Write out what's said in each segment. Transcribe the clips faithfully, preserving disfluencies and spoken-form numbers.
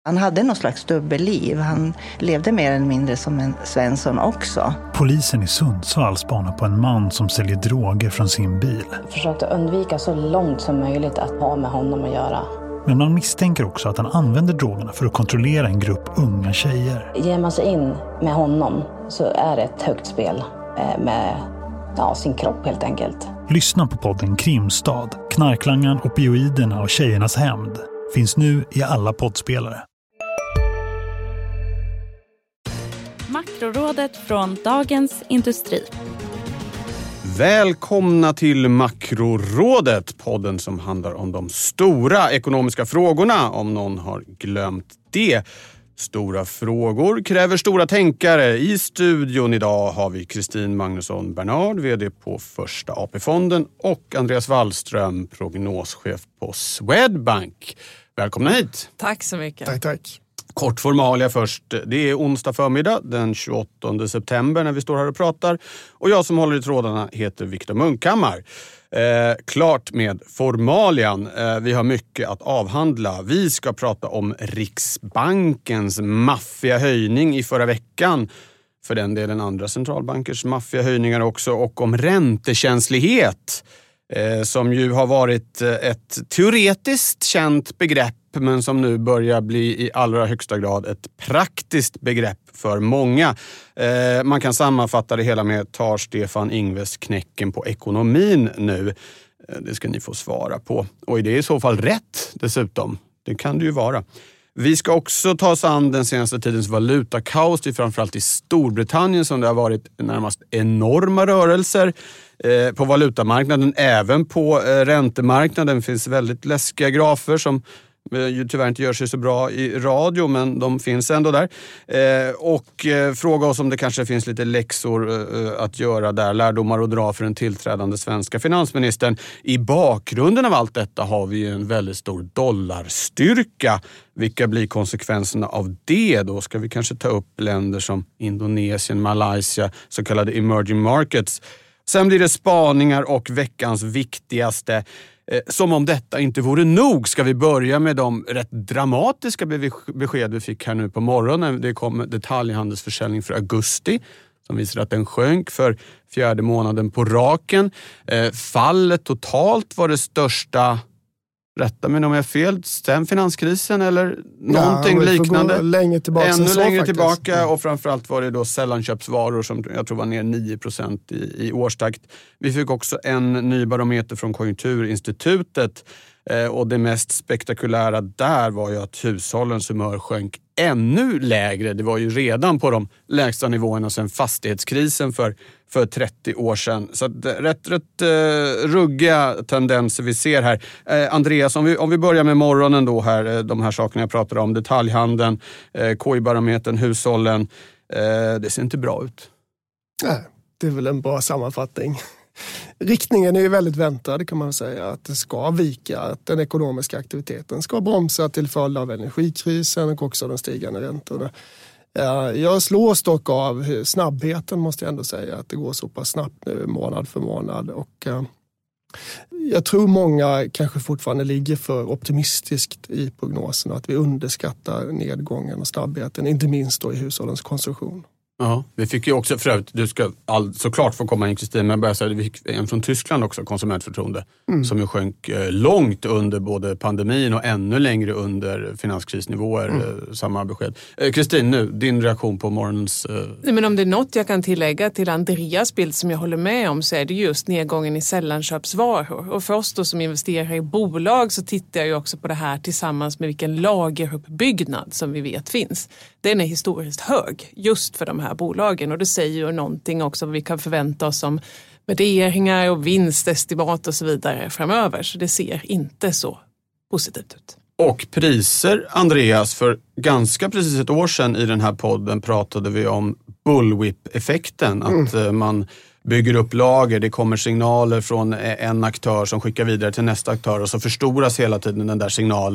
Han hade någon slags dubbelliv. Han levde mer eller mindre som en Svensson också. Polisen i Sundsvall spanar på en man som säljer droger från sin bil. Jag försökte undvika så långt som möjligt att ha med honom att göra. Men man misstänker också att han använder drogerna för att kontrollera en grupp unga tjejer. Ger man sig in med honom så är det ett högt spel med ja, sin kropp helt enkelt. Lyssna på podden Krimstad, knarklangaren, opioiderna och tjejernas hämnd. Finns nu i alla poddspelare. Makrorådet från Dagens Industri. Välkomna till Makrorådet, podden som handlar om de stora ekonomiska frågorna, om någon har glömt det. Stora frågor kräver stora tänkare. I studion idag har vi Kristin Magnusson Bernard, vd på Första A P-fonden, och Andreas Wallström, prognoschef på Swedbank. Välkomna hit. Tack så mycket. Tack, tack. Kort formalia först. Det är onsdag förmiddag den tjugoåttonde september när vi står här och pratar. Och jag som håller i trådarna heter Viktor Munkhammar. Eh, klart med formalian. Eh, vi har mycket att avhandla. Vi ska prata om Riksbankens maffiga höjning i förra veckan. För den delen andra centralbankers maffiga höjningar också. Och om räntekänslighet. Eh, som ju har varit ett teoretiskt känt begrepp, men som nu börjar bli i allra högsta grad ett praktiskt begrepp för många. Eh, man kan sammanfatta det hela med: tar Stefan Ingves knäcken på ekonomin nu? Eh, det ska ni få svara på. Och är det i så fall rätt dessutom? Det kan det ju vara. Vi ska också ta oss an den senaste tidens valutakaos, framförallt i Storbritannien, som det har varit närmast enorma rörelser eh, på valutamarknaden. Även på eh, räntemarknaden finns väldigt läskiga grafer som ju tyvärr inte gör sig så bra i radio, men de finns ändå där. Eh, och eh, fråga oss om det kanske finns lite läxor eh, att göra där, lärdomar att dra för den tillträdande svenska finansministern. I bakgrunden av allt detta har vi en väldigt stor dollarstyrka. Vilka blir konsekvenserna av det? Då ska vi kanske ta upp länder som Indonesien, Malaysia, så kallade emerging markets. Sen blir det spaningar och veckans viktigaste. Som om detta inte vore nog ska vi börja med de rätt dramatiska besked vi fick här nu på morgonen. Det kom detaljhandelsförsäljning för augusti som visar att den sjönk för fjärde månaden på raken. Fallet totalt var det största, rätta mig om jag är fel, sen finanskrisen eller någonting ja, liknande. Längre tillbaka Ännu så, längre faktiskt. tillbaka, och framförallt var det då sällanköpsvaror som jag tror var ner nio procent i, i årstakt. Vi fick också en ny barometer från Konjunkturinstitutet eh, och det mest spektakulära där var ju att hushållens humör sjönk ännu lägre. Det var ju redan på de lägsta nivåerna sedan fastighetskrisen för, för trettio år sedan. Så att, rätt, rätt eh, ruggiga tendenser vi ser här. Eh, Andreas, om vi, om vi börjar med morgonen då här, eh, de här sakerna jag pratade om, detaljhandeln, eh, K I-barometern, hushållen. Eh, det ser inte bra ut. Nej, det är väl en bra sammanfattning. Riktningen är ju väldigt väntad, kan man säga, att det ska vika, att den ekonomiska aktiviteten ska bromsa till följd av energikrisen och också de stigande räntorna. Jag slås dock av hur snabbheten, måste jag ändå säga, att det går så pass snabbt nu månad för månad, och jag tror många kanske fortfarande ligger för optimistiskt i prognosen, att vi underskattar nedgången och snabbheten, inte minst då i hushållens konsumtion. Ja, vi fick ju också, förut, du ska all, såklart få komma in, Kristin, men jag säga, vi fick en från Tyskland också, konsumentförtroende, mm. som ju sjönk eh, långt under både pandemin och ännu längre under finanskrisnivåer, mm. eh, samma besked. Kristin, eh, nu, din reaktion på morgonens... Eh... Nej, men om det är något jag kan tillägga till Andreas bild som jag håller med om, så är det just nedgången i sällanköpsvaror. Och för oss då som investerar i bolag så tittar jag ju också på det här tillsammans med vilken lageruppbyggnad som vi vet finns. Den är historiskt hög just för de här bolagen, och det säger ju någonting också vad vi kan förvänta oss om värderingar och vinstestimat och så vidare framöver, så det ser inte så positivt ut. Och priser, Andreas, för ganska precis ett år sedan i den här podden pratade vi om bullwhip-effekten, att mm. man bygger upp lager, det kommer signaler från en aktör som skickar vidare till nästa aktör, och så förstoras hela tiden den där signalen,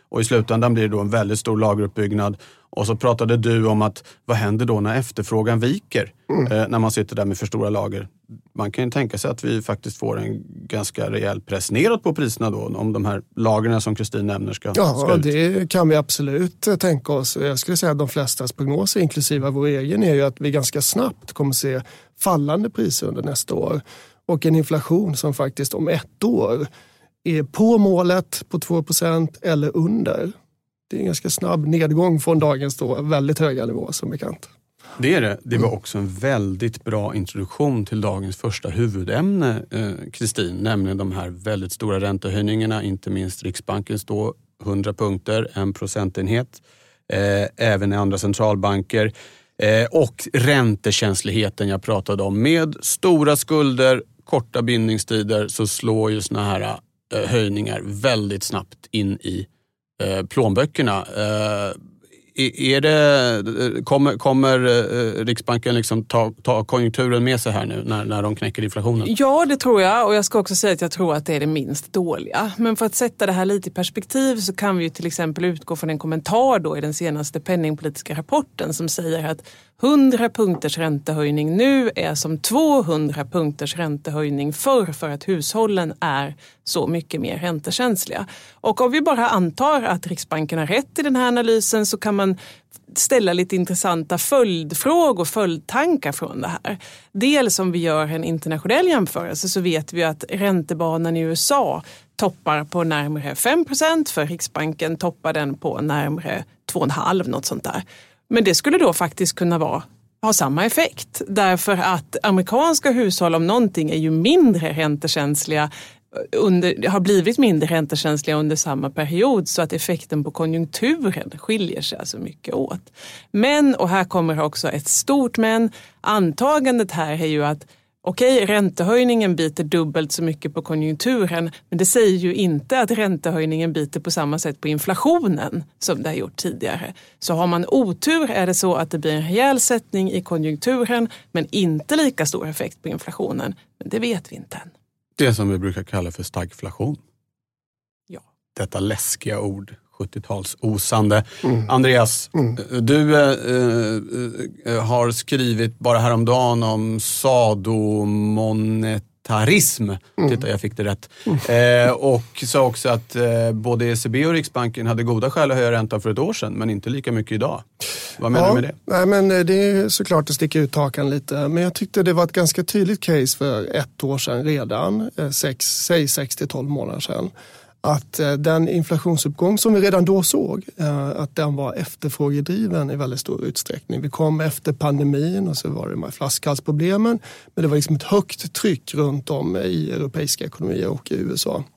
Och i slutändan blir det då en väldigt stor lageruppbyggnad. Och så pratade du om att vad händer då när efterfrågan viker? Mm. Eh, när man sitter där med för stora lager. Man kan ju tänka sig att vi faktiskt får en ganska rejäl press neråt på priserna då. Om de här lagren som Kristin nämner ska, ja, ska ut. Det kan vi absolut tänka oss. Jag skulle säga att de flestas prognoser, inklusive vår egen, är ju att vi ganska snabbt kommer se fallande priser under nästa år. Och en inflation som faktiskt om ett år är på målet på två procent eller under. Det är en ganska snabb nedgång från dagens då väldigt höga nivå som bekant. Det är det. Det var också en väldigt bra introduktion till dagens första huvudämne, Kristin, eh, nämligen de här väldigt stora räntehöjningarna, inte minst Riksbankens då hundra punkter, en procentenhet, eh, även i andra centralbanker eh, och räntekänsligheten jag pratade om. Med stora skulder, korta bindningstider så slår ju såna här eh, höjningar väldigt snabbt in i eh, plånböckerna. Eh, Är det, kommer, kommer Riksbanken liksom ta, ta konjunkturen med sig här nu när, när de knäcker inflationen? Ja, det tror jag, och jag ska också säga att jag tror att det är det minst dåliga. Men för att sätta det här lite i perspektiv så kan vi ju till exempel utgå från en kommentar då i den senaste penningpolitiska rapporten som säger att hundra punkters räntehöjning nu är som tvåhundra punkters räntehöjning förr för att hushållen är så mycket mer räntekänsliga. Och om vi bara antar att Riksbanken har rätt i den här analysen så kan man ställa lite intressanta följdfrågor och följdtankar från det här. Dels om vi gör en internationell jämförelse så vet vi att räntebanan i U S A toppar på närmare fem procent, för Riksbanken toppar den på närmare två komma fem procent, något sånt där. Men det skulle då faktiskt kunna vara, ha samma effekt. Därför att amerikanska hushåll om någonting är ju mindre räntekänsliga, under, har blivit mindre räntekänsliga under samma period, så att effekten på konjunkturen skiljer sig så mycket åt. Men, och här kommer också ett stort men, antagandet här är ju att okej, okay, räntehöjningen biter dubbelt så mycket på konjunkturen, men det säger ju inte att räntehöjningen biter på samma sätt på inflationen som det har gjort tidigare. Så har man otur är det så att det blir en rejäl sättning i konjunkturen, men inte lika stor effekt på inflationen. Men det vet vi inte än. Det som vi brukar kalla för stagflation. Ja. Detta läskiga ord. sjuttiotalsosande. Mm. Andreas, mm. du äh, äh, har skrivit bara häromdagen om sadomonetarism. Mm. Titta, jag fick det rätt. Mm. Eh, och sa också att eh, både E C B och Riksbanken hade goda skäl att höja räntan för ett år sedan, men inte lika mycket idag. Vad menar ja, du med det? Nej, men det är såklart att sticka ut hakan lite. Men jag tyckte det var ett ganska tydligt case för ett år sedan redan. Sex, säg sex till tolv månader sedan. Att den inflationsuppgång som vi redan då såg, att den var efterfrågedriven i väldigt stor utsträckning. Vi kom efter pandemin och så var det de här flaskhalsproblemen. Men det var liksom ett högt tryck runt om i europeiska ekonomier och i U S A.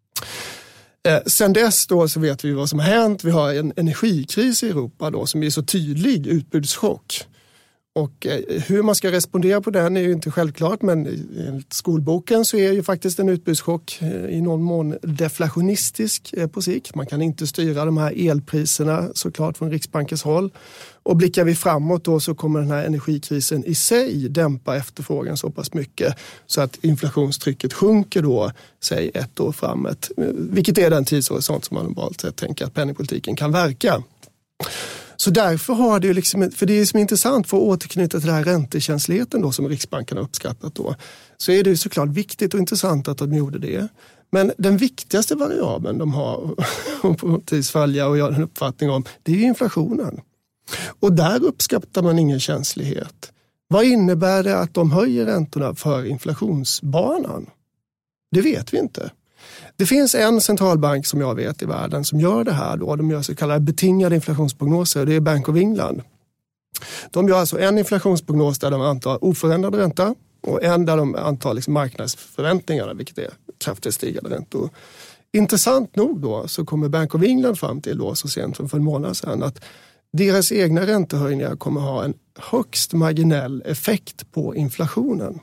Sen dess då så vet vi vad som har hänt. Vi har en energikris i Europa då som är så tydlig utbudschock. Och hur man ska respondera på den är ju inte självklart, men enligt skolboken så är ju faktiskt en utbudschock i någon mån deflationistisk på sikt. Man kan inte styra de här elpriserna såklart från Riksbankens håll. Och blickar vi framåt då så kommer den här energikrisen i sig dämpa efterfrågan så pass mycket så att inflationstrycket sjunker då, säg ett år framåt. Vilket är den tidshorisont som man normalt sett tänker att penningpolitiken kan verka. Så därför har det ju liksom, för det är som är intressant för att återknyta till den här räntekänsligheten då som Riksbanken har uppskattat då, så är det ju såklart viktigt och intressant att de gjorde det. Men den viktigaste variabeln de har att på något vis följa och göra en uppfattning om, det är ju inflationen. Och där uppskattar man ingen känslighet. Vad innebär det att de höjer räntorna för inflationsbanan? Det vet vi inte. Det finns en centralbank som jag vet i världen som gör det här då. De gör så kallade betingade inflationsprognoser. Det är Bank of England. De gör alltså en inflationsprognos där de antar oförändrad ränta och en där de antar liksom marknadsförväntningarna, vilket är kraftigt stigande räntor. Intressant nog då så kommer Bank of England fram till då så sent som för en månad sedan att deras egna räntehöjningar kommer ha en högst marginell effekt på inflationen.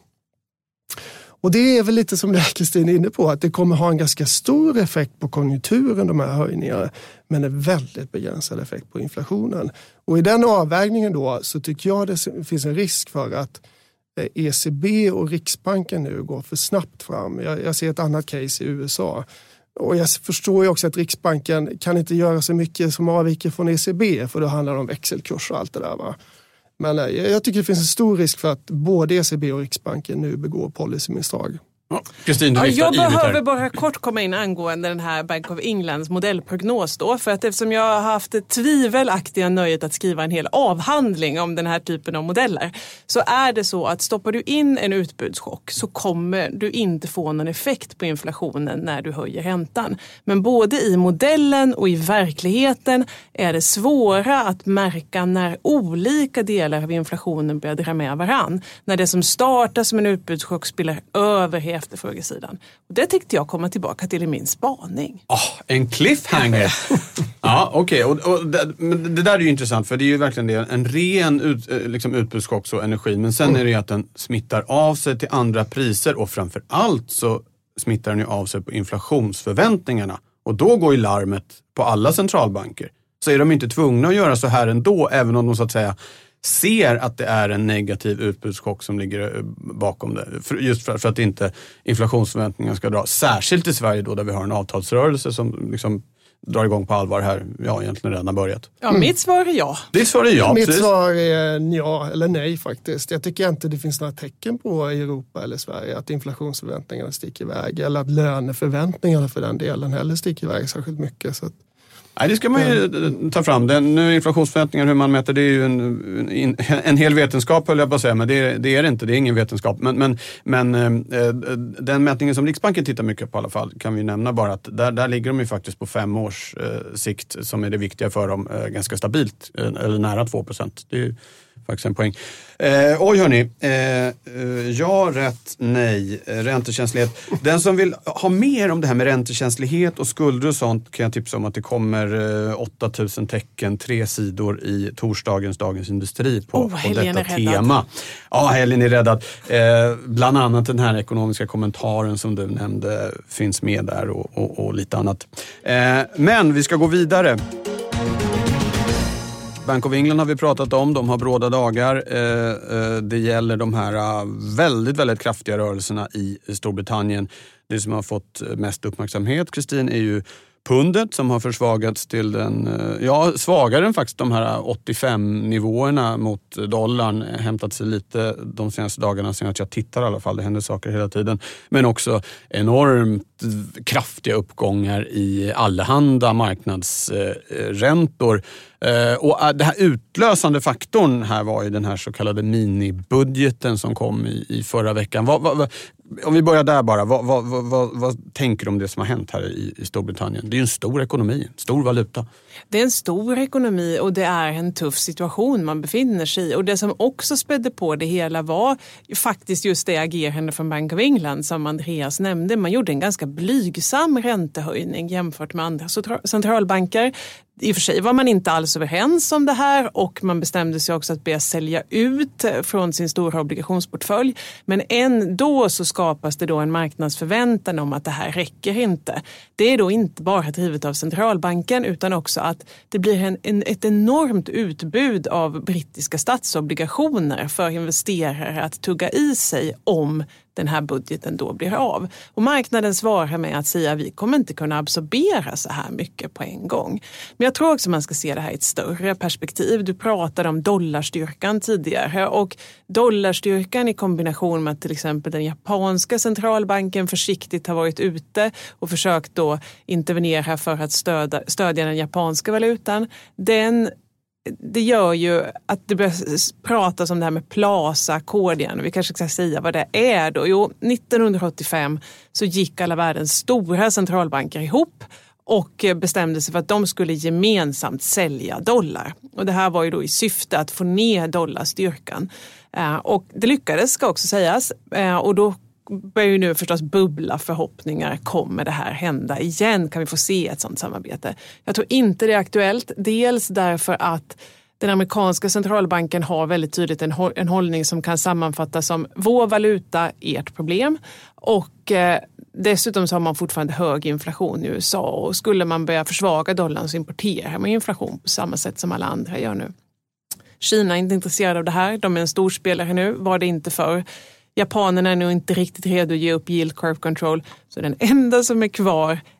Och det är väl lite som det Kristin är inne på, att det kommer ha en ganska stor effekt på konjunkturen, de här höjningarna, men en väldigt begränsad effekt på inflationen. Och i den avvägningen då så tycker jag det finns en risk för att E C B och Riksbanken nu går för snabbt fram. Jag, jag ser ett annat case i U S A. Och jag förstår ju också att Riksbanken kan inte göra så mycket som avviker från E C B, för då handlar det om växelkurs och allt det där, va. Men jag tycker det finns en stor risk för att både E C B och Riksbanken nu begår policymisstag. Kristin, ja, jag behöver bara kort komma in angående den här Bank of Englands modellprognos då, för att eftersom jag har haft ett tvivelaktiga nöjet att skriva en hel avhandling om den här typen av modeller, så är det så att stoppar du in en utbudschock så kommer du inte få någon effekt på inflationen när du höjer räntan. Men både i modellen och i verkligheten är det svåra att märka när olika delar av inflationen börjar dra med varann. När det som startar som en utbudschock spelar över efterfrågesidan. Och det tyckte jag komma tillbaka till i min spaning. Oh, en cliffhanger. Ja, okej. Okay. Och, och det, men det där är ju intressant, för det är ju verkligen det, en ren ut, liksom utbudschock så energi. Men sen är det ju att den smittar av sig till andra priser, och framför allt så smittar den ju av sig på inflationsförväntningarna. Och då går ju larmet på alla centralbanker. Så är de inte tvungna att göra så här ändå, även om de så att säga ser att det är en negativ utbudschock som ligger bakom det. Just för, för att inte inflationsförväntningarna ska dra. Särskilt i Sverige då, där vi har en avtalsrörelse som liksom drar igång på allvar här. Ja, egentligen redan har börjat. Ja, mitt svar är ja. Ditt svar är ja, Mitt precis. svar är ja eller nej faktiskt. Jag tycker inte det finns några tecken på i Europa eller Sverige att inflationsförväntningarna sticker iväg. Eller att löneförväntningarna för den delen heller sticker iväg särskilt mycket. Så att Nej, det ska man ju ta fram. Den, nu inflationsförväntningar, hur man mäter, det är ju en, en, en hel vetenskap, höll jag på att säga, men det, det är det inte, det är ingen vetenskap. Men, men, men eh, den mätningen som Riksbanken tittar mycket på i alla fall, kan vi nämna bara att där, där ligger de ju faktiskt på fem års eh, sikt, som är det viktiga för dem, eh, ganska stabilt, eh, eller nära två procent. Det är ju faktiskt en poäng. Eh, oj hörni, eh, ja, rätt, nej, räntekänslighet. Den som vill ha mer om det här med räntekänslighet och skulder och sånt, kan jag tipsa om att det kommer eh, åtta tusen tecken, tre sidor i torsdagens Dagens Industri på, oh, på detta tema. Ja, Helene är räddad. Eh, bland annat den här ekonomiska kommentaren som du nämnde finns med där, och, och, och lite annat. Eh, men vi ska gå vidare. Bank of England har vi pratat om, de har bråda dagar. Det gäller de här väldigt, väldigt kraftiga rörelserna i Storbritannien. Det som har fått mest uppmärksamhet, Kristin, är ju pundet som har försvagats till den, ja, svagare än faktiskt de här åttiofem-nivåerna mot dollarn. Hämtat sig lite de senaste dagarna, sen att jag tittar i alla fall, det händer saker hela tiden. Men också enormt kraftiga uppgångar i allehanda marknadsräntor. Och det här utlösande faktorn här var ju den här så kallade minibudgeten som kom i, i förra veckan. Vad, vad, om vi börjar där bara, vad, vad, vad, vad tänker du om det som har hänt här i, i Storbritannien? Det är ju en stor ekonomi, en stor valuta. Det är en stor ekonomi och det är en tuff situation man befinner sig i. Och det som också spädde på det hela var faktiskt just det agerande från Bank of England som Andreas nämnde. Man gjorde en ganska blygsam räntehöjning jämfört med andra centralbanker. I och för sig var man inte alls överens om det här, och man bestämde sig också att börja sälja ut från sin stora obligationsportfölj. Men ändå så skapas det då en marknadsförväntan om att det här räcker inte. Det är då inte bara drivet av centralbanken, utan också att det blir en, en, ett enormt utbud av brittiska statsobligationer för investerare att tugga i sig om den här budgeten då blir av. Och marknaden svarar med att säga att vi kommer inte kunna absorbera så här mycket på en gång. Men jag tror också man ska se det här i ett större perspektiv. Du pratade om dollarstyrkan tidigare, och dollarstyrkan i kombination med att till exempel den japanska centralbanken försiktigt har varit ute och försökt då intervenera för att stödja, stödja den japanska valutan. Den Det gör ju att det börjar pratas om det här med Plaza-ackord igen. Vi kanske ska säga vad det är då. Jo, nittonhundraåttiofem så gick alla världens stora centralbanker ihop och bestämde sig för att de skulle gemensamt sälja dollar. Och det här var ju då i syfte att få ner dollarstyrkan. Och det lyckades, ska också sägas. Och då börjar ju nu förstås bubbla förhoppningar. Kommer det här hända igen? Kan vi få se ett sådant samarbete? Jag tror inte det är aktuellt. Dels därför att den amerikanska centralbanken har väldigt tydligt en, en hållning som kan sammanfattas som vår valuta, ert problem. Och eh, dessutom så har man fortfarande hög inflation i U S A. Och skulle man börja försvaga dollarn så importerar man inflation på samma sätt som alla andra gör nu. Kina är inte intresserade av det här. De är en stor spelare nu. Var det inte för. Japanerna är nu inte riktigt redo att ge upp yield curve control. Så den enda som är kvar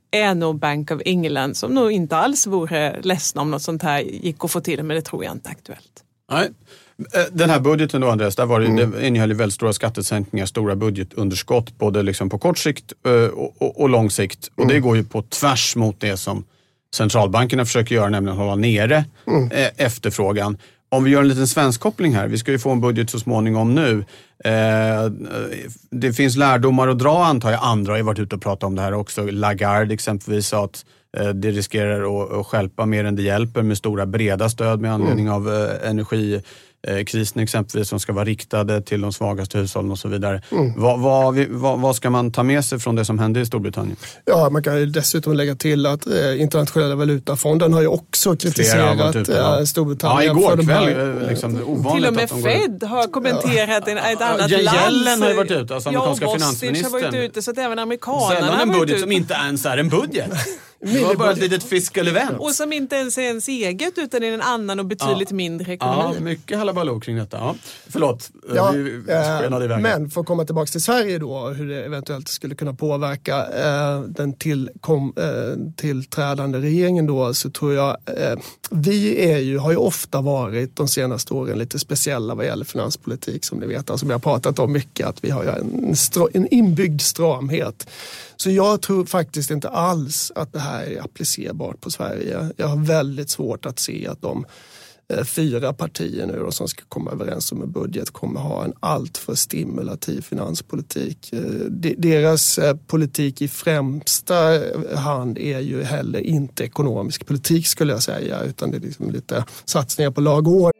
är nog Bank of England, som nog inte alls vore ledsna om något sånt här gick att få till, men det tror jag inte är aktuellt. Nej. Den här budgeten då, Andreas, där var det, mm. det innehöll väldigt stora skattesänkningar, stora budgetunderskott, både liksom på kort sikt och, och, och lång sikt. Och mm. det går ju på tvärs mot det som centralbankerna försöker göra, nämligen hålla nere mm. efterfrågan. Om vi gör en liten svensk koppling här, vi ska ju få en budget så småningom nu. Eh, det finns lärdomar att dra, antar jag. Andra har ju varit ute och pratat om det här också. Lagarde exempelvis sa att eh, det riskerar att, att stjälpa mer än det hjälper med stora breda stöd med anledning mm. av eh, energi. Krisen exempelvis som ska vara riktade till de svagaste hushållen och så vidare. Mm. Vad, vad, vad, vad ska man ta med sig från det som hände i Storbritannien? Ja, man kan ju dessutom lägga till att eh, internationella valutafonden har ju också kritiserat ut, ja. eh, Storbritannien. Ja, igår för kväll. Här, liksom, ovanligt till och med att de Fed har kommenterat ja. en, ett annat ja, land. Yellen har ju varit ute, alltså amerikanska ja, finansministern. har varit ute, så att även amerikanerna Sällan en budget som inte ens är en budget. Det var bara ett litet fiscal event. Och som inte ens är ens eget, utan är en annan och betydligt ja. mindre ekonomi. Ja, mycket halabaloo kring detta. Ja. Förlåt, ja, vi äh, men för att komma tillbaka till Sverige då, hur det eventuellt skulle kunna påverka äh, den tillkom, äh, tillträdande regeringen då, så tror jag äh, vi är ju, har ju ofta varit de senaste åren lite speciella vad gäller finanspolitik, som ni vet. Alltså vi har pratat om mycket att vi har en, en inbyggd stramhet. Så jag tror faktiskt inte alls att det här är applicerbart på Sverige. Jag har väldigt svårt att se att de eh, fyra partier nu då, som ska komma överens om en budget kommer ha en alltför stimulativ finanspolitik. Eh, de, deras eh, politik i främsta hand är ju heller inte ekonomisk politik, skulle jag säga, utan det är liksom lite satsningar på lag och ordning.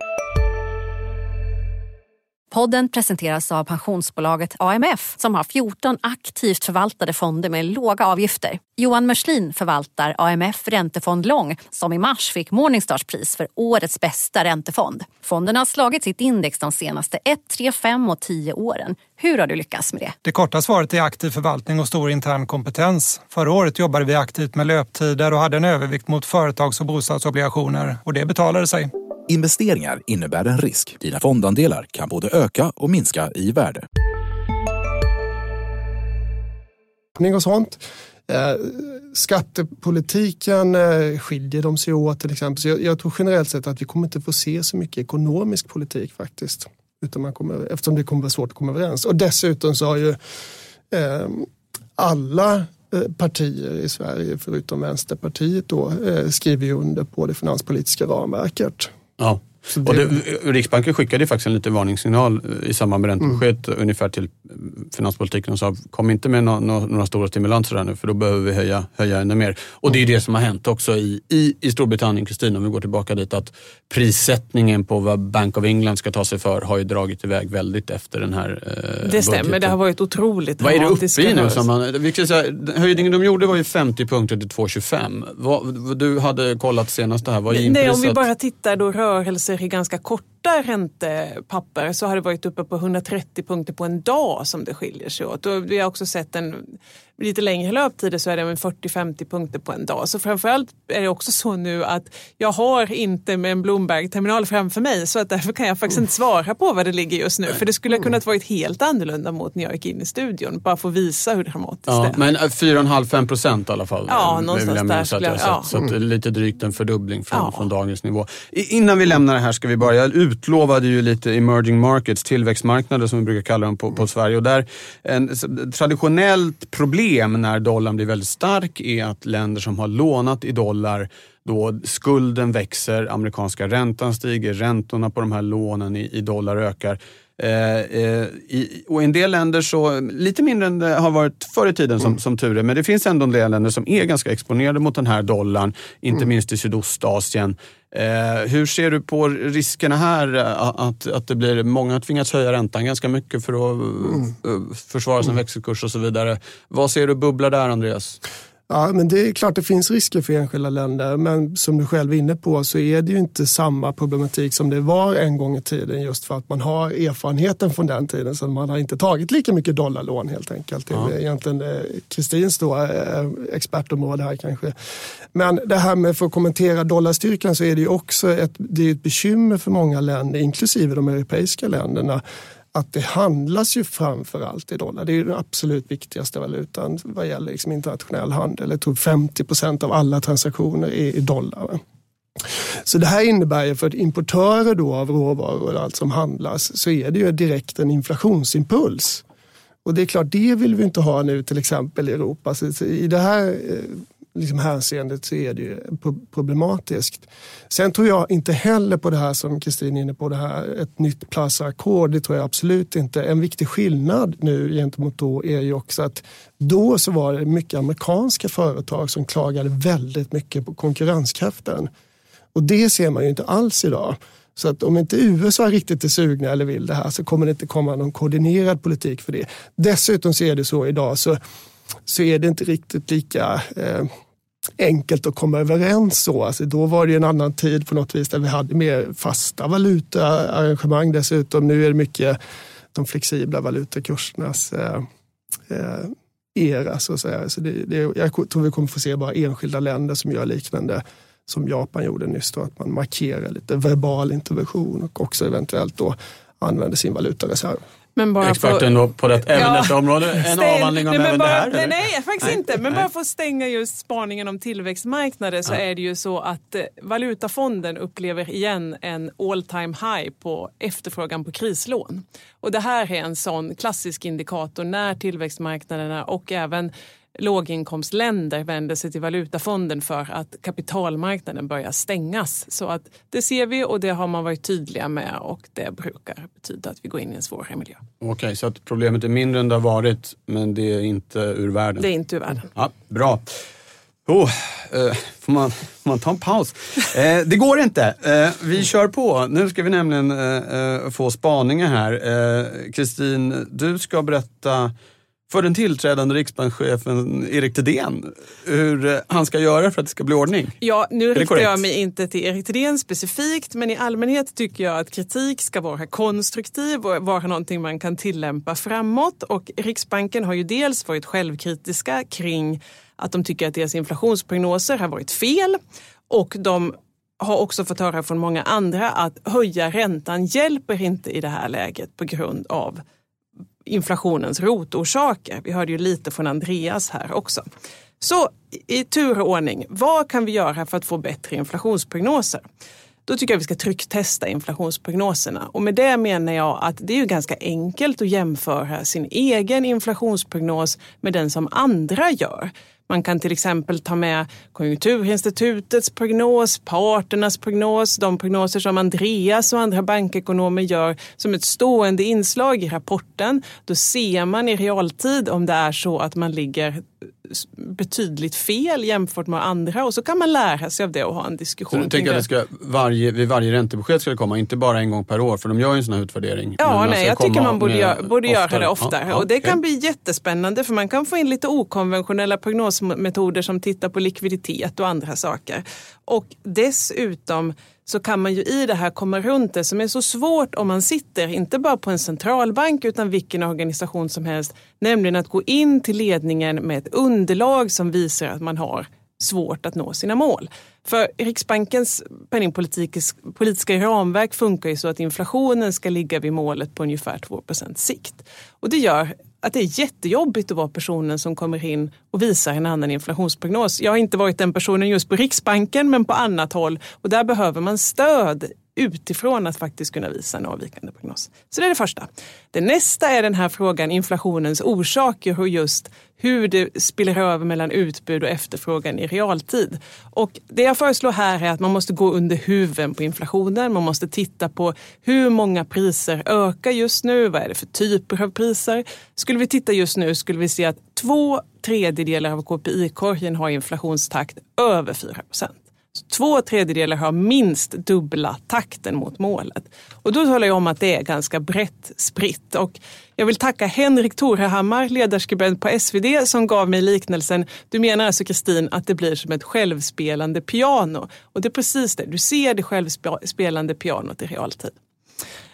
Podden presenteras av pensionsbolaget A M F som har fjorton aktivt förvaltade fonder med låga avgifter. Johan Mörslin förvaltar A M F Räntefond Lång som i mars fick Morningstars pris för årets bästa räntefond. Fonden har slagit sitt index de senaste ett, tre, fem och tio åren. Hur har du lyckats med det? Det korta svaret är aktiv förvaltning och stor intern kompetens. Förra året jobbade vi aktivt med löptider och hade en övervikt mot företags- och bostadsobligationer. Och det betalade sig. Investeringar innebär en risk. Dina fondandelar kan både öka och minska i värde. Och sånt. Eh, skattepolitiken eh, skiljer de sig åt till exempel. Så jag, jag tror generellt sett att vi kommer inte få se så mycket ekonomisk politik faktiskt. Utan man kommer, eftersom det kommer vara svårt att komma överens. Och dessutom så har ju eh, alla partier i Sverige förutom Vänsterpartiet då eh, skriver ju under på det finanspolitiska ramverket. Ja, och det, Riksbanken skickade faktiskt en liten varningssignal i samband med räntebeskedet mm. ungefär till finanspolitiken och sa kom inte med no, no, några stora stimulanser där nu för då behöver vi höja, höja ännu mer. Och det är ju det som har hänt också i, i, i Storbritannien, Kristina, om vi går tillbaka dit, att prissättningen på vad Bank of England ska ta sig för har ju dragit iväg väldigt efter den här eh, Det stämmer, budgeten. Det har varit otroligt. Vad är det uppe i nu? Som man, vi kan säga, höjningen de gjorde var ju femtio punkter till två komma tjugofem. Vad, du hade kollat senast det här. Vad är Nej, om vi bara tittar då rörelser i ganska korta räntepapper så har det varit uppe på hundratrettio punkter på en dag som det skiljer sig åt. Och vi har också sett en lite längre löptider så är det fyrtio till femtio punkter på en dag. Så framförallt är det också så nu att jag har inte med en Bloomberg-terminal framför mig så att därför kan jag faktiskt inte svara på vad det ligger just nu. För det skulle ha kunnat varit helt annorlunda mot när jag gick in i studion. Bara för att visa hur dramatiskt ja, det är. Men fyra komma fem till fem procent i alla fall. Ja, någonstans där. Så, att jag ja. så att lite drygt en fördubbling från, ja. från dagens nivå. I, innan vi lämnar det här ska vi bara, jag utlovade ju lite emerging markets, tillväxtmarknader som vi brukar kalla dem på, på Sverige. Och där en traditionellt problem när dollarn blir väldigt stark är att länder som har lånat i dollar, då skulden växer, amerikanska räntan stiger, räntorna på de här lånen i, i dollar ökar. Eh, eh, i, och i en del länder så, lite mindre än det har varit förr i tiden som, mm. som tur är, men det finns ändå en del länder som är ganska exponerade mot den här dollarn, inte mm. minst i Sydostasien. Eh, hur ser du på riskerna här att, att det blir, många har tvingats höja räntan ganska mycket för att mm. försvara sin mm. växelkurs och så vidare. Vad ser du bubblar där, Andreas? Ja, men det är klart det finns risker för enskilda länder, men som du själv är inne på så är det ju inte samma problematik som det var en gång i tiden, just för att man har erfarenheten från den tiden, så man har inte tagit lika mycket dollarlån helt enkelt. Det är ja. egentligen Kristins då expertområde här kanske. Men det här med, för att kommentera dollarstyrkan, så är det ju också ett, det är ett bekymmer för många länder, inklusive de europeiska länderna, att det handlas ju framförallt i dollar. Det är ju den absolut viktigaste valutan vad gäller liksom internationell handel. Jag tror femtio procent av alla transaktioner är i dollar. Så det här innebär ju för att importörer då av råvaror och allt som handlas så är det ju direkt en inflationsimpuls. Och det är klart, det vill vi inte ha nu till exempel i Europa. Så i det här liksom hänseendet så är det ju problematiskt. Sen tror jag inte heller på det här som Kristin är inne på, det här ett nytt Plaza-ackord. Det tror jag absolut inte. En viktig skillnad nu gentemot då är ju också att då så var det mycket amerikanska företag som klagade väldigt mycket på konkurrenskraften. Och det ser man ju inte alls idag. Så att om inte U S A riktigt är sugna eller vill det här så kommer det inte komma någon koordinerad politik för det. Dessutom så är det så idag så, så är det inte riktigt lika eh, enkelt att komma överens så. Alltså då var det en annan tid på något vis där vi hade mer fasta valutaarrangemang dessutom. Nu är det mycket de flexibla valutakursernas eh, eh, era så att säga. Så det, det, jag tror vi kommer få se bara enskilda länder som gör liknande som Japan gjorde nyss då, att man markerar lite verbal intervention och också eventuellt då använder sin valutareserv. Men bara experten för, då på det, även ja, detta område, en stäng, avhandling om nej, även bara, det här? Nej, nej faktiskt nej. inte. Men nej. bara för att stänga just spaningen om tillväxtmarknader så ja. är det ju så att eh, valutafonden upplever igen en all time high på efterfrågan på krislån. Och det här är en sån klassisk indikator när tillväxtmarknaderna och även låginkomstländer vänder sig till valutafonden för att kapitalmarknaden börjar stängas. Så att det ser vi och det har man varit tydliga med och det brukar betyda att vi går in i en svårare miljö. Okej, så att problemet är mindre än det har varit men det är inte ur världen? Det är inte ur världen. Ja, bra. Oh, eh, får, man, får man ta en paus? Eh, det går inte. Eh, vi kör på. Nu ska vi nämligen eh, få spaningar här. Kristin, eh, du ska berätta för den tillträdande riksbankschefen Erik Thedéen hur han ska göra för att det ska bli ordning. Ja, nu riktar jag mig inte till Erik Thedéen specifikt, men i allmänhet tycker jag att kritik ska vara konstruktiv och vara någonting man kan tillämpa framåt. Och Riksbanken har ju dels varit självkritiska kring att de tycker att deras inflationsprognoser har varit fel och de har också fått höra från många andra att höja räntan hjälper inte i det här läget på grund av inflationens rotorsaker. Vi hörde ju lite från Andreas här också. Så i tur och ordning, vad kan vi göra för att få bättre inflationsprognoser? Då tycker jag vi ska trycktesta inflationsprognoserna. Och med det menar jag att det är ju ganska enkelt att jämföra sin egen inflationsprognos med den som andra gör. Man kan till exempel ta med Konjunkturinstitutets prognos, parternas prognos, de prognoser som Andreas och andra bankekonomer gör som ett stående inslag i rapporten. Då ser man i realtid om det är så att man ligger betydligt fel jämfört med andra och så kan man lära sig av det och ha en diskussion. Så du tänker att det ska varje, vid varje räntebesked ska det komma, inte bara en gång per år för de gör ju en sån här utvärdering. Ja, nej, jag tycker man borde, gör, borde göra det oftare ja, ja, och det okay. kan bli jättespännande för man kan få in lite okonventionella prognosmetoder som tittar på likviditet och andra saker. Och dessutom så kan man ju i det här komma runt det som är så svårt om man sitter inte bara på en centralbank utan vilken organisation som helst, nämligen att gå in till ledningen med ett underlag som visar att man har svårt att nå sina mål. För Riksbankens penningpolitiska ramverk funkar ju så att inflationen ska ligga vid målet på ungefär två procent sikt. Och det gör att det är jättejobbigt att vara personen som kommer in och visar en annan inflationsprognos. Jag har inte varit den personen just på Riksbanken men på annat håll och där behöver man stöd utifrån att faktiskt kunna visa en avvikande prognos. Så det är det första. Det nästa är den här frågan inflationens orsaker och just hur det spiller över mellan utbud och efterfrågan i realtid. Och det jag föreslår här är att man måste gå under huven på inflationen. Man måste titta på hur många priser ökar just nu. Vad är det för typer av priser? Skulle vi titta just nu skulle vi se att två tredjedelar av K P I-korgen har inflationstakt över fyra procent. Så två tredjedelar har minst dubbla takten mot målet. Och då talar jag om att det är ganska brett spritt. Och jag vill tacka Henrik Torehammar, ledarskribent på S V D, som gav mig liknelsen. Du menar alltså, Kristin, att det blir som ett självspelande piano. Och det är precis det. Du ser det självspelande pianot i realtid.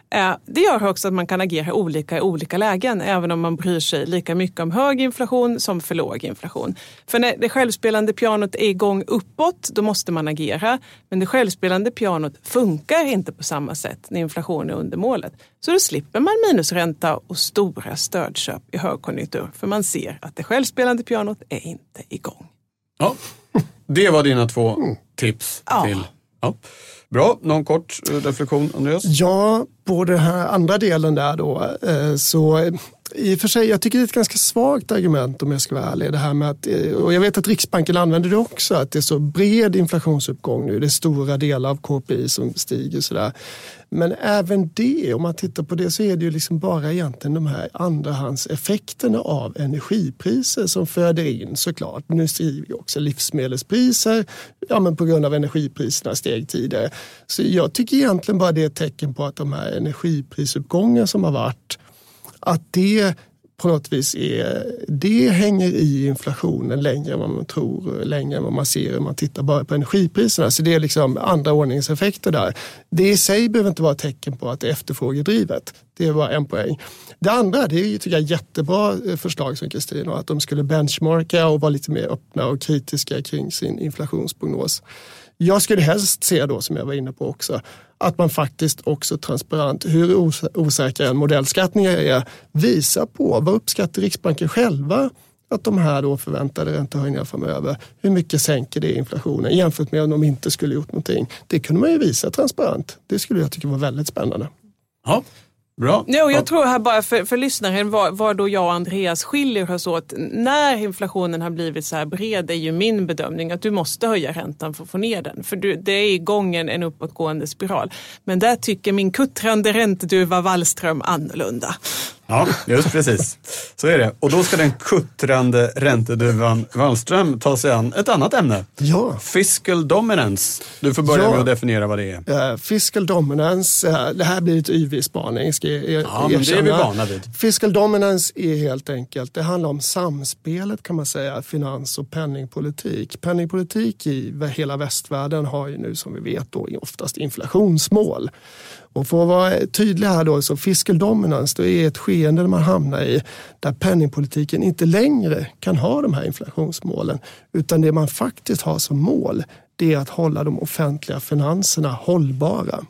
Det gör också att man kan agera olika i olika lägen, även om man bryr sig lika mycket om hög inflation som för låg inflation. För när det självspelande pianot är igång uppåt, då måste man agera. Men det självspelande pianot funkar inte på samma sätt när inflation är under målet. Så då slipper man minusränta och stora stödköp i högkonjunktur. För man ser att det självspelande pianot är inte igång. Ja, det var dina två tips ja. till... Ja. Bra, någon kort reflektion, Andreas? Ja, på den här andra delen där då, så i och för sig, jag tycker det är ett ganska svagt argument om jag ska vara ärlig. Det här med att, och jag vet att Riksbanken använder det också, att det är så bred inflationsuppgång nu. Det är stora delar av K P I som stiger sådär. Men även det, om man tittar på det, så är det ju liksom bara egentligen de här andrahandseffekterna av energipriser som föder in såklart. Nu stiger ju också livsmedelspriser, ja, men på grund av energipriserna steg tidigare. Så jag tycker egentligen bara det är ett tecken på att de här energiprisuppgången som har varit, att det på något vis är, det hänger i inflationen längre än vad man tror, längre än vad man ser om man tittar bara på energipriserna. Så det är liksom andra ordningseffekter där. Det i sig behöver inte vara ett tecken på att det är efterfrågedrivet. Det är bara en poäng. Det andra, det är ju, tycker jag, jättebra förslag som Kristin har, att de skulle benchmarka och vara lite mer öppna och kritiska kring sin inflationsprognos. Jag skulle helst se då, som jag var inne på också, att man faktiskt också transparent, hur os- osäkra en modellskattningar är, visar på vad uppskattar Riksbanken själva att de här då förväntade räntehöjningar framöver, hur mycket sänker det inflationen jämfört med om de inte skulle gjort någonting. Det kunde man ju visa transparent. Det skulle jag tycka var väldigt spännande. Ja. Bra. Ja, och jag tror här bara för, för lyssnaren var, var då jag och Andreas skiljer oss åt. När inflationen har blivit så här bred är ju min bedömning att du måste höja räntan för att få ner den. För du, det är igång en, en uppåtgående spiral. Men där tycker min kuttrande ränteduva Wallström annorlunda. Ja, just precis. Så är det. Och då ska den kuttrande ränteduvan Wallström ta sig an ett annat ämne. Ja. Fiscal dominance. Du får börja ja. med att definiera vad det är. Uh, fiscal dominance, uh, det här blir ett yvig-spaning. Ska jag er- ja, men det är vi vana vid. Fiscal dominance är helt enkelt, det handlar om samspelet kan man säga, finans- och penningpolitik. Penningpolitik i hela västvärlden har ju nu som vi vet då oftast inflationsmål. Och för att vara tydlig här då, så fiscal dominance då är ett skeende där man hamnar i där penningpolitiken inte längre kan ha de här inflationsmålen, utan det man faktiskt har som mål, det är att hålla de offentliga finanserna hållbara.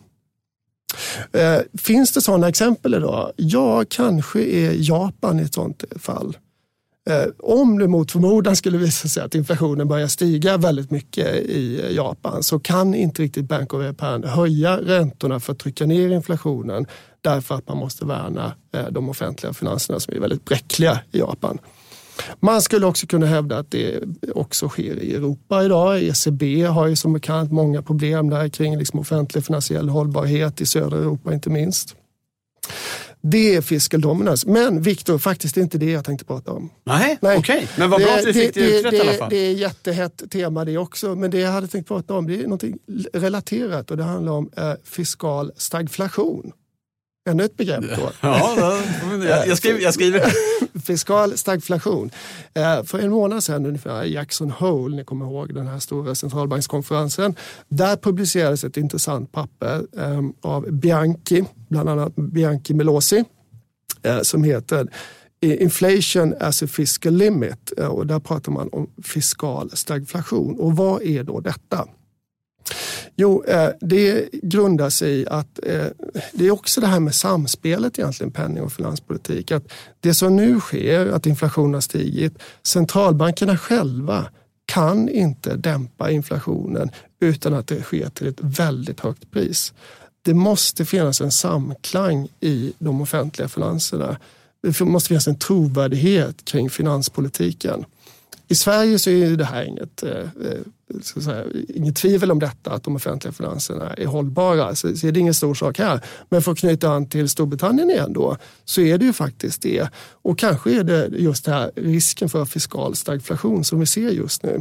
Eh, finns det sådana exempel idag? Ja, kanske är Japan i ett sådant fall. Eh, om det mot förmodan skulle visa sig att inflationen börjar stiga väldigt mycket i Japan, så kan inte riktigt Bank of Japan höja räntorna för att trycka ner inflationen, därför att man måste värna eh, de offentliga finanserna som är väldigt bräckliga i Japan. Man skulle också kunna hävda att det också sker i Europa idag. E C B har ju som bekant många problem där kring liksom offentlig finansiell hållbarhet i södra Europa inte minst. Det är fiscal dominance. Men Victor, faktiskt inte det jag tänkte prata om. Nej, Nej. okej. Okay. Men vad bra att vi fick det, det utrett det, i alla fall. Det är jättehett tema det också. Men det jag hade tänkt prata om, det är något relaterat. Och det handlar om eh, fiskal stagflation. Ännu ett begrepp då. Ja, jag skriver. Jag skriver. Fiskal stagflation. För en månad sedan ungefär, Jackson Hole, ni kommer ihåg den här stora centralbankskonferensen, där publicerades ett intressant papper av Bianchi, bland annat Bianchi Melosi, som heter Inflation as a Fiscal Limit. Och där pratar man om fiskal stagflation. Och vad är då detta? Jo, det grundar sig i att det är också det här med samspelet egentligen, penning- och finanspolitik. Att det som nu sker, att inflationen har stigit, centralbankerna själva kan inte dämpa inflationen utan att det sker till ett väldigt högt pris. Det måste finnas en samklang i de offentliga finanserna. Det måste finnas en trovärdighet kring finanspolitiken. I Sverige så är det här inget, så att säga, inget tvivel om detta, att de offentliga finanserna är hållbara. Så, så är det ingen stor sak här. Men för att knyta an till Storbritannien igen då, så är det ju faktiskt det. Och kanske är det just det här risken för fiskal stagflation som vi ser just nu.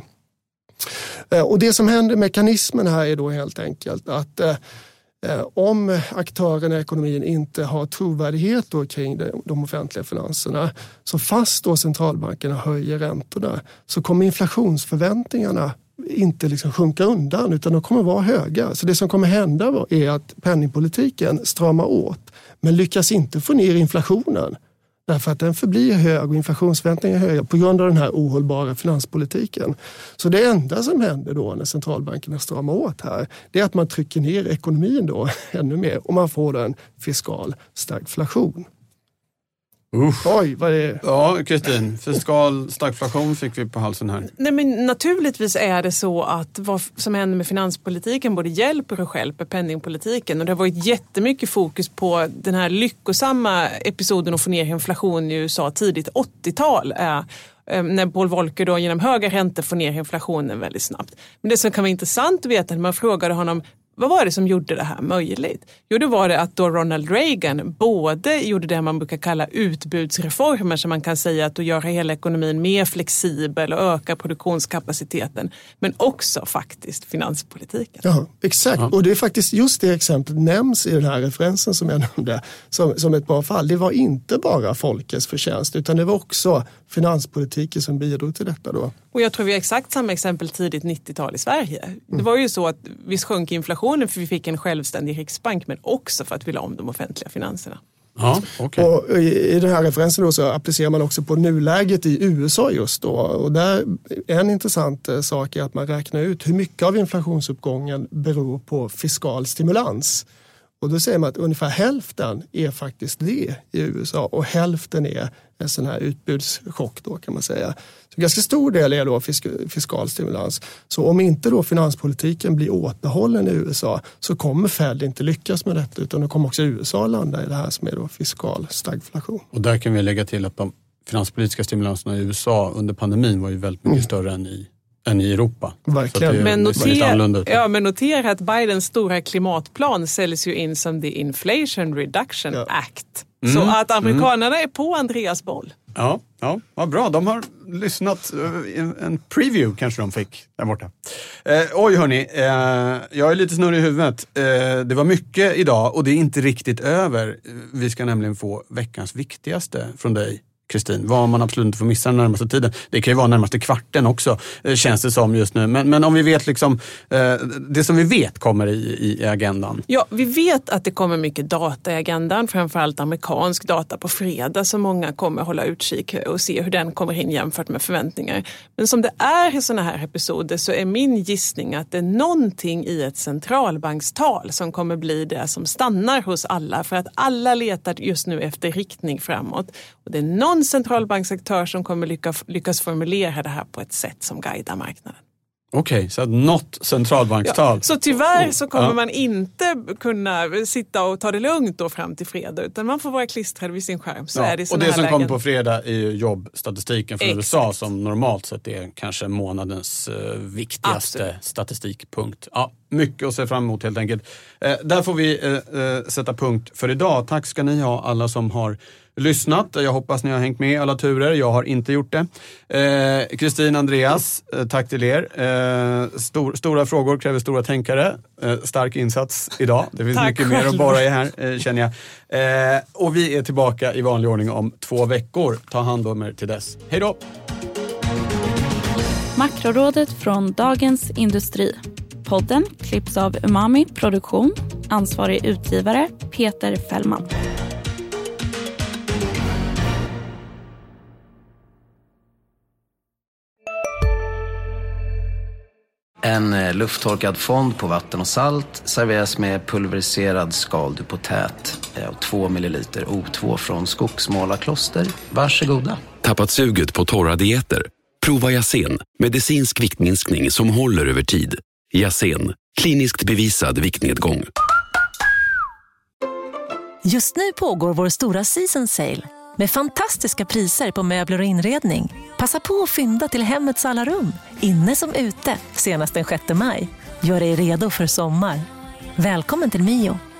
Och det som händer, mekanismen här är då helt enkelt att om aktörerna i ekonomin inte har trovärdighet då kring de offentliga finanserna, så fast då centralbankerna höjer räntorna, så kommer inflationsförväntningarna inte liksom sjunka undan utan de kommer vara höga. Så det som kommer hända är att penningpolitiken stramar åt men lyckas inte få ner inflationen. Därför att den förblir hög och inflationsförväntningarna är höga på grund av den här ohållbara finanspolitiken. Så det enda som händer då när centralbankerna stramar åt här, det är att man trycker ner ekonomin då ännu mer och man får en fiskal stagflation. Uff. Oj, vad är det? Ja, Kristin, fiskal stagflation fick vi på halsen här. Nej, men naturligtvis är det så att vad som händer med finanspolitiken både hjälper och stjälper penningpolitiken. Och det har varit jättemycket fokus på den här lyckosamma episoden att få ner inflation i U S A tidigt åttiotal. Eh, när Paul Volcker då genom höga räntor får ner inflationen väldigt snabbt. Men det som kan vara intressant att veta när man frågade honom vad var det som gjorde det här möjligt? Jo, det var det att då Ronald Reagan både gjorde det man brukar kalla utbudsreformer som man kan säga att då göra hela ekonomin mer flexibel och öka produktionskapaciteten, men också faktiskt finanspolitiken. Ja, exakt. Ja. Och det är faktiskt just det exemplet nämns i den här referensen som jag nämnde som, som ett bra fall. Det var inte bara folkets förtjänst utan det var också finanspolitiken som bidrog till detta då. Och jag tror vi har exakt samma exempel tidigt nittiotal i Sverige. Mm. Det var ju så att vi sjönk inflationen för vi fick en självständig riksbank men också för att vi la om de offentliga finanserna. Ja, okay. Och i den här referensen då så applicerar man också på nuläget i U S A just då. Och där en intressant sak är att man räknar ut hur mycket av inflationsuppgången beror på fiskal stimulans. Och då säger man att ungefär hälften är faktiskt det i U S A och hälften är en sån här utbudschock då kan man säga. Så ganska stor del är då fisk- fiskal stimulans. Så om inte då finanspolitiken blir återhållen i U S A så kommer Fed inte lyckas med detta utan då kommer också U S A landa i det här som är då fiskal stagflation. Och där kan vi lägga till att de finanspolitiska stimulanserna i U S A under pandemin var ju väldigt mycket mm. större än i än i Europa. Verkligen. Men, noter, ja, men notera att Bidens stora klimatplan säljs ju in som the Inflation Reduction ja. Act. Mm. Så att amerikanerna mm. är på Andreas boll. Ja, ja, vad bra. De har lyssnat. En preview kanske de fick där borta. Eh, oj hörni, eh, jag är lite snurrig i huvudet. Eh, det var mycket idag och det är inte riktigt över. Vi ska nämligen få veckans viktigaste från dig, Kristin, vad man absolut inte får missa den närmaste tiden. Det kan ju vara närmaste kvarten också, känns det som just nu. Men, men om vi vet liksom, eh, det som vi vet kommer i, i agendan. Ja, vi vet att det kommer mycket data i agendan, framförallt amerikansk data på fredag som många kommer hålla utkik och se hur den kommer in jämfört med förväntningar. Men som det är i såna här episoder så är min gissning att det är någonting i ett centralbankstal som kommer bli det som stannar hos alla för att alla letar just nu efter riktning framåt. Och det är någon centralbanksaktör som kommer lyckas, lyckas formulera det här på ett sätt som guidar marknaden. Okej, okay, så att något centralbankstal. Ja, så tyvärr så kommer ja. man inte kunna sitta och ta det lugnt då fram till fredag utan man får vara klistrad vid sin skärm. Så ja, är det och det som lägen. kommer på fredag är ju jobbstatistiken från Exakt. U S A som normalt sett är kanske månadens eh, viktigaste Absolut. statistikpunkt. Ja, mycket att se fram emot helt enkelt. Eh, där får vi eh, sätta punkt för idag. Tack ska ni ha alla som har lyssnat. Jag hoppas ni har hängt med i alla turer. Jag har inte gjort det. Kristin, eh, Andreas, eh, tack till er. Eh, stor, stora frågor kräver stora tänkare. Eh, stark insats idag. Det finns mycket mer att borra i här, eh, känner jag. Eh, och vi är tillbaka i vanlig ordning om två veckor. Ta hand om er till dess. Hej då! Makrorådet från Dagens Industri. Podden klipps av Umami Produktion. Ansvarig utgivare Peter Fällman. En lufttorkad fond på vatten och salt serveras med pulveriserad skaldupotät och två milliliter O två från Skogsmålarkloster. Varsågoda. Tappat suget på torra dieter? Prova Yasen, medicinsk viktminskning som håller över tid. Yasen, kliniskt bevisad viktnedgång. Just nu pågår vår stora season sale med fantastiska priser på möbler och inredning. Passa på att fynda till hemmets alla rum, inne som ute, senast den sjätte maj. Gör dig redo för sommar. Välkommen till Mio.